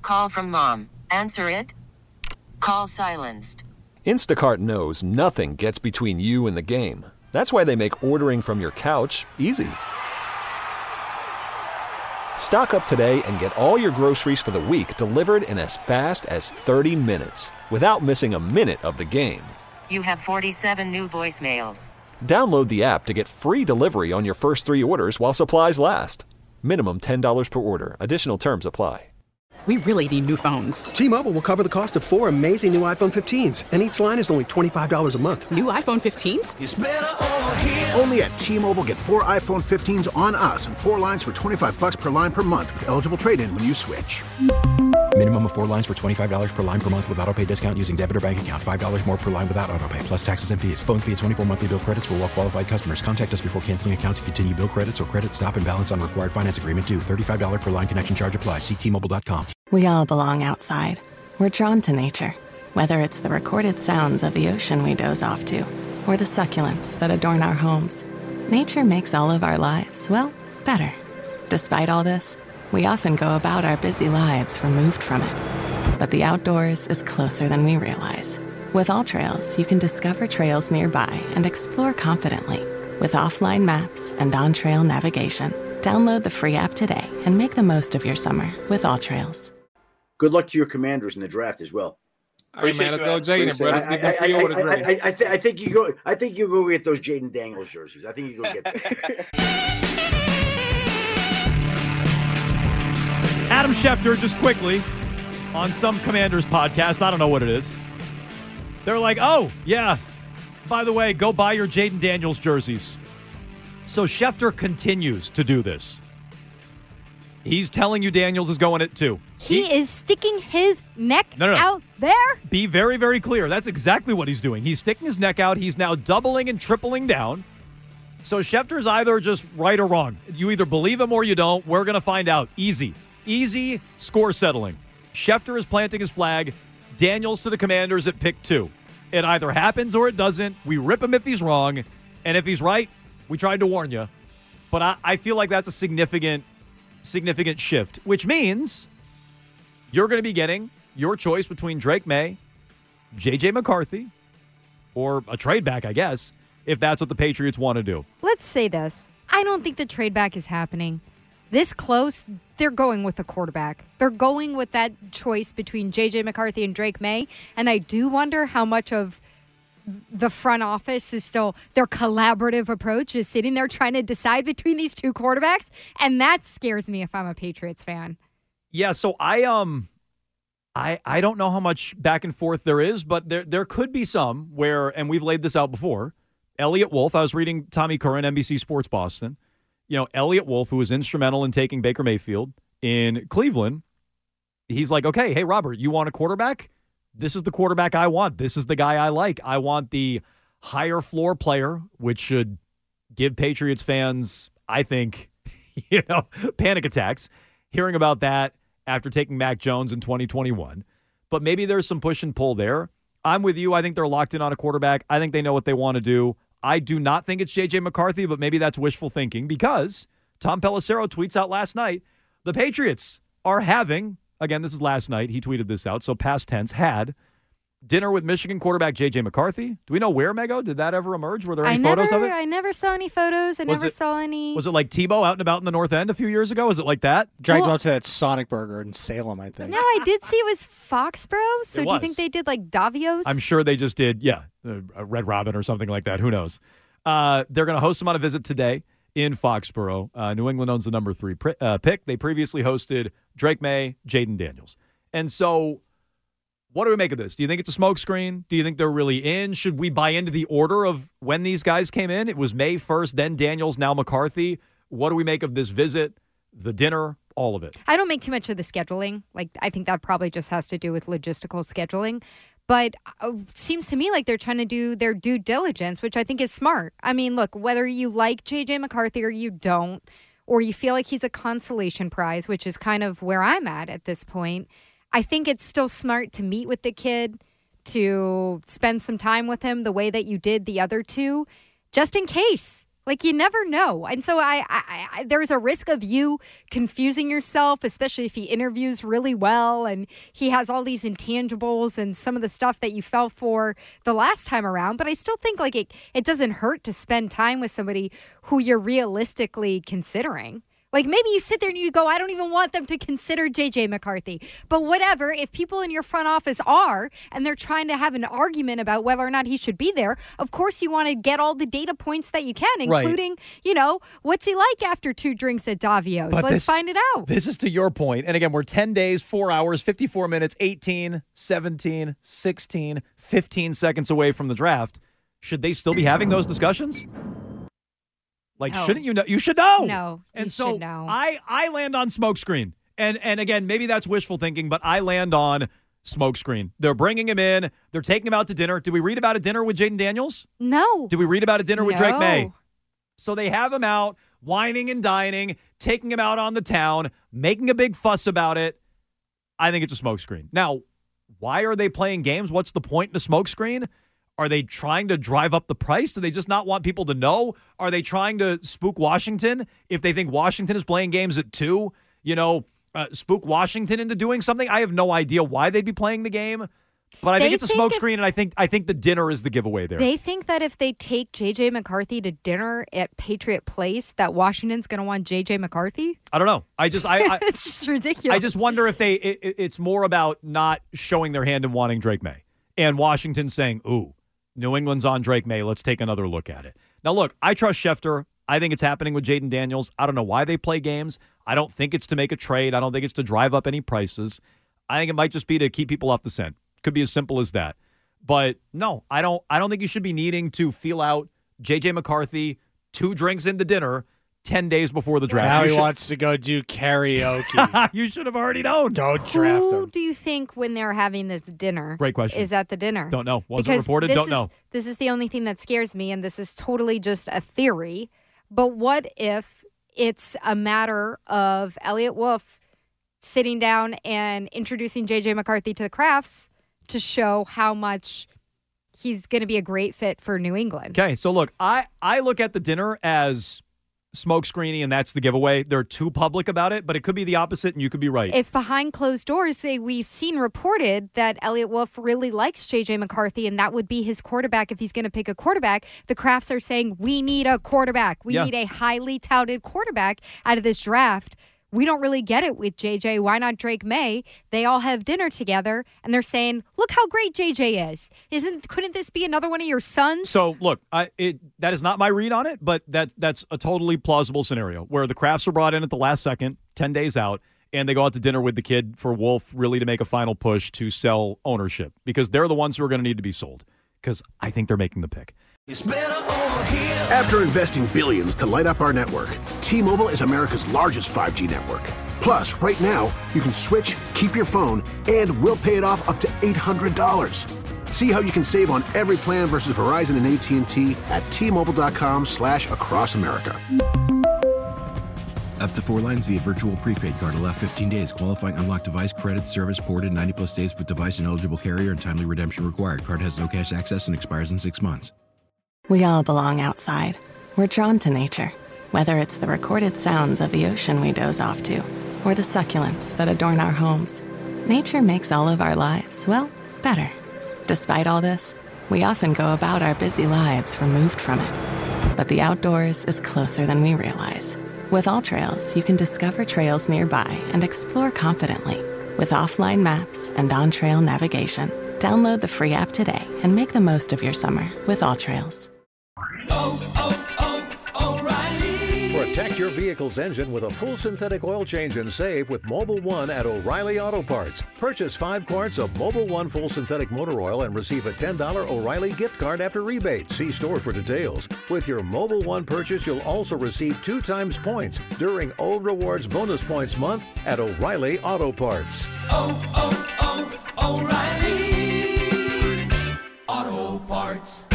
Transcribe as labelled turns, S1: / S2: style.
S1: Call from mom. Answer it. Call silenced.
S2: Instacart knows nothing gets between you and the game. That's why they make ordering from your couch easy. Stock up today and get all your groceries for the week delivered in as fast as 30 minutes without missing a minute of the game.
S1: You have 47 new voicemails.
S2: Download the app to get free delivery on your first 3 orders while supplies last. Minimum $10 per order. Additional terms apply.
S3: We really need new phones.
S4: T-Mobile will cover the cost of 4 amazing new iPhone 15s, and each line is only $25 a month.
S3: New iPhone 15s?
S5: It's better over here. Only at T-Mobile, get 4 iPhone 15s on us and 4 lines for $25 per line per month with eligible trade-in when you switch.
S6: Minimum of 4 lines for $25 per line per month with autopay discount using debit or bank account. $5 more per line without autopay, plus taxes and fees. Phone fee at 24 monthly bill credits for well-qualified customers. Contact us before canceling account to continue bill credits or credit stop and balance on required finance agreement due. $35 per line connection charge applies. See T-Mobile.com.
S7: We all belong outside. We're drawn to nature. Whether it's the recorded sounds of the ocean we doze off to, or the succulents that adorn our homes, nature makes all of our lives, well, better. Despite all this, we often go about our busy lives removed from it. But the outdoors is closer than we realize. With AllTrails, you can discover trails nearby and explore confidently. With offline maps and on-trail navigation, download the free app today and make the most of your summer with AllTrails.
S8: Good luck to your Commanders in the draft as well.
S9: All right, man, let's go, Jaden, bro. Let's get the pre-orders ready.
S8: I think you go. I think you go get those Jaden Daniels jerseys. I think you go get them.
S10: Adam Schefter, just quickly, on some Commanders podcast, I don't know what it is. They're like, oh, yeah, by the way, go buy your Jaden Daniels jerseys. So Schefter continues to do this. He's telling you Daniels is going it too.
S11: He is sticking his neck out there?
S10: Be very, very clear. That's exactly what he's doing. He's sticking his neck out. He's now doubling and tripling down. So Schefter's either just right or wrong. You either believe him or you don't. We're going to find out. Easy score settling. Schefter is planting his flag. Daniels to the Commanders at pick 2. It either happens or it doesn't. We rip him if he's wrong. And if he's right, we tried to warn you. But I feel like that's a significant shift, which means you're going to be getting your choice between Drake May, J.J. McCarthy, or a trade back, I guess, if that's what the Patriots want to do.
S11: Let's say this. I don't think the trade back is happening. This close, they're going with the quarterback. They're going with that choice between J.J. McCarthy and Drake May, and I do wonder how much of the front office is still their collaborative approach is sitting there trying to decide between these two quarterbacks, and that scares me if I'm a Patriots fan.
S10: Yeah, so I don't know how much back and forth there is, but there could be some where, and we've laid this out before, Elliot Wolf, I was reading Tommy Curran, NBC Sports Boston. Elliot Wolf, who was instrumental in taking Baker Mayfield in Cleveland, he's like, okay, hey, Robert, you want a quarterback? This is the quarterback I want. This is the guy I like. I want the higher floor player, which should give Patriots fans, I think, panic attacks, hearing about that after taking Mac Jones in 2021. But maybe there's some push and pull there. I'm with you. I think they're locked in on a quarterback. I think they know what they want to do. I do not think it's J.J. McCarthy, but maybe that's wishful thinking because Tom Pelissero tweets out last night, the Patriots are having, again, this is last night, he tweeted this out, so past tense, had dinner with Michigan quarterback J.J. McCarthy. Do we know where, Mego? Did that ever emerge? Were there any photos of it?
S11: I never saw any photos. I never saw any.
S10: Was it like Tebow out and about in the North End a few years ago? Was it like that?
S9: Dragged him out to that Sonic Burger in Salem, I think.
S11: No, I did see it was Foxborough. So do you think they did like Davios?
S10: I'm sure they just did, a Red Robin or something like that. Who knows? They're going to host him on a visit today in Foxborough. New England owns the number 3 pick. They previously hosted Drake May, Jaden Daniels. And so what do we make of this? Do you think it's a smokescreen? Do you think they're really in? Should we buy into the order of when these guys came in? It was May 1st, then Daniels, now McCarthy. What do we make of this visit, the dinner, all of it?
S11: I don't make too much of the scheduling. I think that probably just has to do with logistical scheduling. But it seems to me like they're trying to do their due diligence, which I think is smart. I mean, look, whether you like J.J. McCarthy or you don't, or you feel like he's a consolation prize, which is kind of where I'm at this point, I think it's still smart to meet with the kid, to spend some time with him the way that you did the other two, just in case. Like, you never know. And so there's a risk of you confusing yourself, especially if he interviews really well and he has all these intangibles and some of the stuff that you fell for the last time around. But I still think, like, it doesn't hurt to spend time with somebody who you're realistically considering. Like, maybe you sit there and you go, I don't even want them to consider J.J. McCarthy. But whatever, if people in your front office are, and they're trying to have an argument about whether or not he should be there, of course you want to get all the data points that you can, including, what's he like after 2 drinks at Davio's? Let's find it out.
S10: This is to your point. And again, we're 10 days, 4 hours, 54 minutes, 18, 17, 16, 15 seconds away from the draft. Should they still be having those discussions? Like, shouldn't you know? You should know.
S11: No,
S10: and so
S11: should know.
S10: I land on smokescreen. And again, maybe that's wishful thinking, but I land on smokescreen. They're bringing him in. They're taking him out to dinner. Did we read about a dinner with Jaden Daniels?
S11: No.
S10: Did we read about a dinner with Drake May? So they have him out, whining and dining, taking him out on the town, making a big fuss about it. I think it's a smokescreen. Now, why are they playing games? What's the point in a smokescreen? Are they trying to drive up the price? Do they just not want people to know? Are they trying to spook Washington if they think Washington is playing games at 2? Spook Washington into doing something? I have no idea why they'd be playing the game, but I think it's a smokescreen, and I think the dinner is the giveaway there.
S11: They think that if they take J.J. McCarthy to dinner at Patriot Place, that Washington's going to want J.J. McCarthy?
S10: I don't know.
S11: It's just ridiculous.
S10: I just wonder if it's more about not showing their hand and wanting Drake May, and Washington saying, ooh, New England's on Drake May. Let's take another look at it. Now, look, I trust Schefter. I think it's happening with Jaden Daniels. I don't know why they play games. I don't think it's to make a trade. I don't think it's to drive up any prices. I think it might just be to keep people off the scent. Could be as simple as that. But no, I don't think you should be needing to feel out J.J. McCarthy 2 drinks into dinner 10 days before the draft.
S12: Now he wants to go do karaoke.
S10: You should have already known.
S12: Don't draft him.
S11: Who do you think, when they're having this dinner,
S10: Great question,
S11: is at the dinner?
S10: Don't know. Wasn't reported. Don't know.
S11: This is the only thing that scares me, and this is totally just a theory. But what if it's a matter of Elliot Wolf sitting down and introducing J.J. McCarthy to the Crafts to show how much he's going to be a great fit for New England?
S10: Okay, so look, I look at the dinner as smokescreening, and that's the giveaway. They're too public about it, but it could be the opposite, and you could be right.
S11: If behind closed doors, we've seen reported that Elliot Wolf really likes J.J. McCarthy, and that would be his quarterback if he's going to pick a quarterback. The Crafts are saying, we need a quarterback. We need a highly touted quarterback out of this draft. We don't really get it with JJ. Why not Drake May? They all have dinner together, and they're saying, look how great JJ is. Couldn't this be another one of your sons?
S10: So, look, that is not my read on it, but that's a totally plausible scenario where the Crafts are brought in at the last second, 10 days out, and they go out to dinner with the kid for Wolf really to make a final push to sell ownership because they're the ones who are going to need to be sold because I think they're making the pick.
S5: After investing billions to light up our network, T-Mobile is America's largest 5G network. Plus, right now, you can switch, keep your phone, and we'll pay it off up to $800. See how you can save on every plan versus Verizon and AT&T at T-Mobile.com/across America.
S6: Up to 4 lines via virtual prepaid card. Allow 15 days. Qualifying unlocked device credit service ported 90-plus days with device and eligible carrier and timely redemption required. Card has no cash access and expires in 6 months.
S7: We all belong outside. We're drawn to nature, whether it's the recorded sounds of the ocean we doze off to, or the succulents that adorn our homes. Nature makes all of our lives, well, better. Despite all this, we often go about our busy lives removed from it. But the outdoors is closer than we realize. With AllTrails, you can discover trails nearby and explore confidently. With offline maps and on-trail navigation, download the free app today and make the most of your summer with AllTrails.
S13: Protect your vehicle's engine with a full synthetic oil change and save with Mobil 1 at O'Reilly Auto Parts. Purchase 5 quarts of Mobil 1 full synthetic motor oil and receive a $10 O'Reilly gift card after rebate. See store for details. With your Mobil 1 purchase, you'll also receive 2 times points during O Rewards Bonus Points Month at O'Reilly Auto Parts.
S14: O'Reilly Auto Parts.